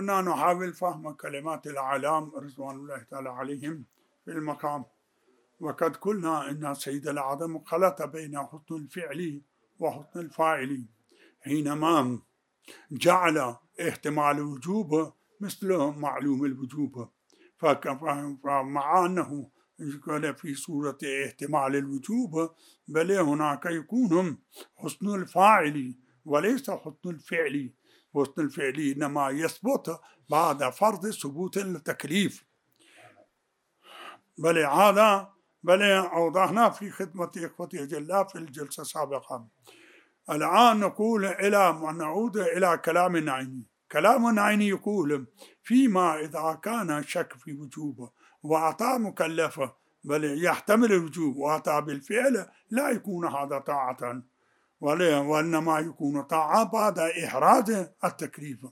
كنا نحاول فهم كلمات الأعلام رضوان الله تعالى عليهم في المقام، وقد قلنا أن سيد الأعظم خلط بين حسن الفعل وحسن الفاعل حينما جعل احتمال الوجوب مثل معلوم الوجوب، فمع أنه قال في صورة احتمال الوجوب بل هناك يكون حسن الفاعل وليس حسن الفعل. حسن الفعل إنما يثبت بعد فرض ثبوت التكليف. بل أوضحنا في خدمة إخوتي جل في الجلسة السابقة. الآن نعود إلى كلام عيني. كلام عيني يقول فيما إذا كان شك في وجوبه وأتى مكلفة بل يحتمل الوجوب وأتى بالفعل لا يكون هذا طاعة، وإنما يكون طاعة بعد إحراز التكليف.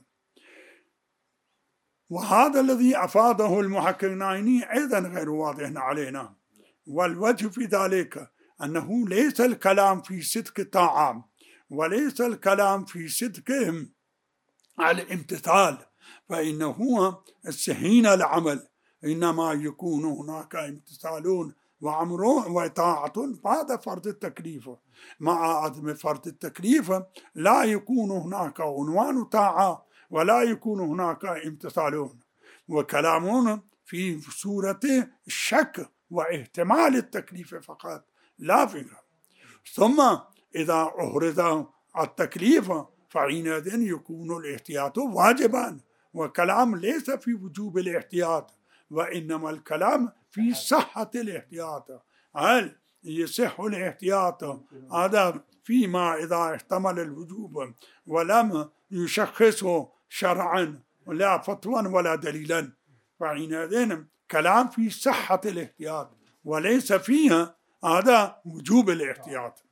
وهذا الذي أفاده المحقق العيني أيضا غير واضح علينا، والوجه في ذلك أنه ليس الكلام في صدق الطاعة وليس الكلام في صدقهم على الامتثال، فإنه استحين العمل، إنما يكون هناك امتثالون وأمر وطاعة بعد فرض التكليف. مع عدم فرض التكليف لا يكون هناك عنوان طاعة ولا يكون هناك امتثالون، وكلامون في صورة الشك واحتمال التكليف فقط لا فكرة. ثم إذا أحرز التكليف فحينئذ يكون الاحتياط واجبا، وكلام ليس في وجوب الاحتياط وإنما الكلام في صحة الاحتياط. هل يصح الاحتياط هذا فيما إذا احتمل الوجوب ولم يشخصه شرعا لا فتوى ولا دليلا، فحينئذ كلام في صحة الاحتياط وليس فيها هذا وجوب الاحتياط.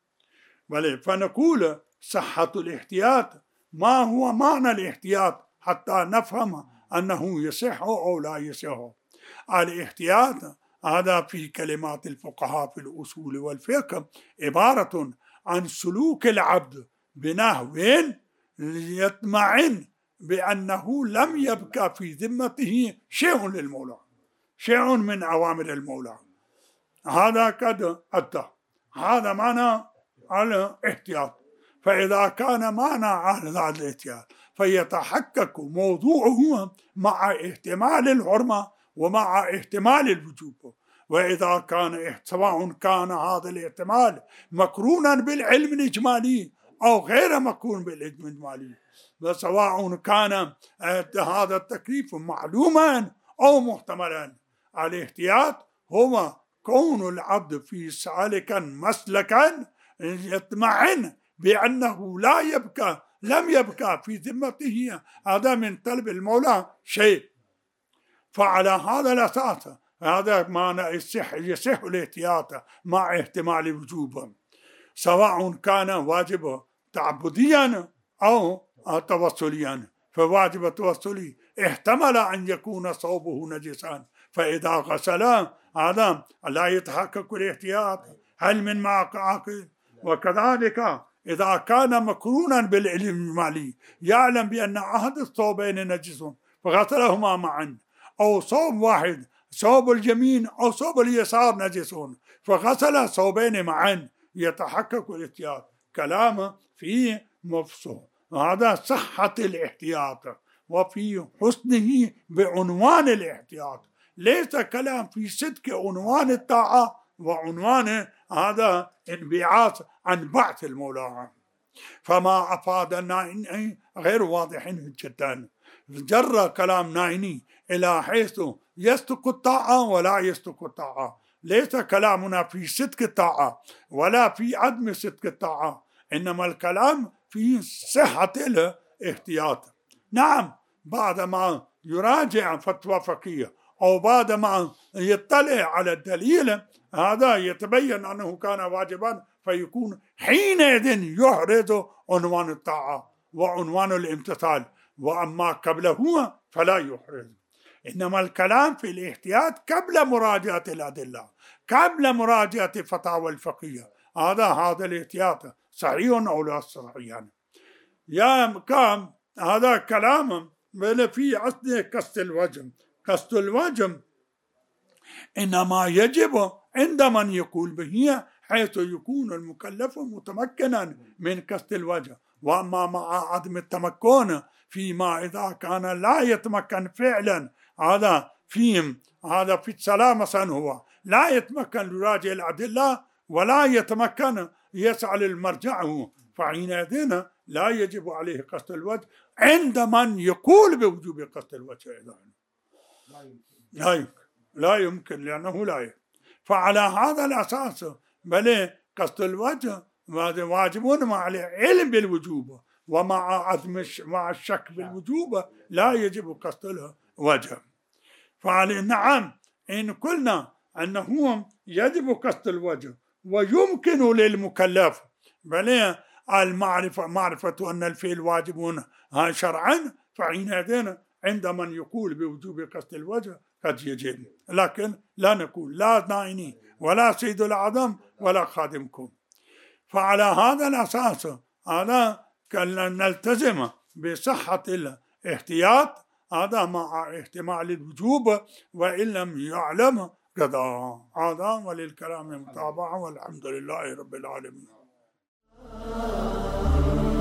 بل فنقول صحة الاحتياط ما هو معنى الاحتياط حتى نفهم أنه يصح أو لا يصح. الاحتياط هذا في كلمات الفقهاء في الأصول والفقه عبارة عن سلوك العبد بنحو يطمئن بأنه لم يبقى في ذمته شيء للمولى، شيء من أوامر المولى. هذا قد أتى، هذا معنى الاحتياط. فإذا كان معنى هذا الاحتياط فيتحقق موضوعه مع احتمال الحرمة ومع احتمال الوجوب. وإذا كان سواء كان هذا الاحتمال مقرونا بالعلم الإجمالي أو غير مقرون بالعلم الإجمالي، وسواء كان هذا التكليف معلوما أو محتملا، الاحتياط هو كون العبد في سالكا مسلكا يطمئن بأنه لم يبقى في ذمته هذا من طلب المولى شيء. فعلى هذا الأساس هذا معنى يصح الاحتياط مع احتمال الوجوب، سواء كان واجب تعبديا أو توسليا. فواجب التوسلي احتمل أن يكون صوبه نجسا، فإذا غسل هذا لا يتحقق الاحتياط، هل من معقل. وكذلك إذا كان مقرونا بالعلم المالي يعلم بأن أحد الصوبين نجس فغسلهما معا، أو صوب واحد صوب اليمين أو صوب اليسار نجس فغسل صوبين معا، يتحقق الاحتياط. كلام في مفصول هذا صحة الاحتياط وفي حسنه بعنوان الاحتياط، ليس كلام في صدق عنوان الطاعة وعنوان هذا انبعاث عن بعث المولى. فما أفاد النائني غير واضح جدا، جر كلام نائني إلى حيث يصدق الطاعة ولا يصدق الطاعة. ليس كلامنا في صدق الطاعة ولا في عدم صدق الطاعة، إنما الكلام في صحة الاحتياط. نعم، بعدما يراجع فتوى فقهية أو بعدما يطلع على الدليل هذا يتبين أنه كان واجبا، فيكون حينئذ يحرز عنوان الطاعة وعنوان الامتثال، وأما قبله فلا يحرز. إنما الكلام في الاحتياط قبل مراجعة الأدلة، قبل مراجعة فتاوى الفقهية، هذا الاحتياط صحيح أو لا صحيح. يا كام هذا كلام بل في أصل قصد الوجه. قصد الوجه إنما يجب عند من يقول به حيث يكون المكلف متمكنا من قصد الوجه. وأما مع عدم التمكن فيما إذا كان لا يتمكن فعلا، هذا في الصلاة مثلا هو لا يتمكن لراجع الأدلة ولا يتمكن يسعى للمرجع، فحينئذ لا يجب عليه قصد الوجه عند من يقول بوجوب قصد الوجه. لا يمكن لأنه لا يمكن. فعلى هذا الأساس بل قصد الوجه واجب مع العلم بالوجوب، ومع عدم مع الشك بالوجوب لا يجب قصد الوجه. نعم إن قلنا أنه يجب قصد الوجه ويمكن للمكلف بل معرفة أن الفعل واجب شرعا، فحينئذ عند من يقول بوجوب قصد الوجه قد يجب، لكن لا نقول لا نائني ولا سيد الأعظم ولا خادمكم. فعلى هذا الأساس هذا نلتزم بصحة الاحتياط هذا مع احتمال الوجوب وإن لم يعلم قضاء. هذا وللكلام متابعة والحمد لله رب العالمين.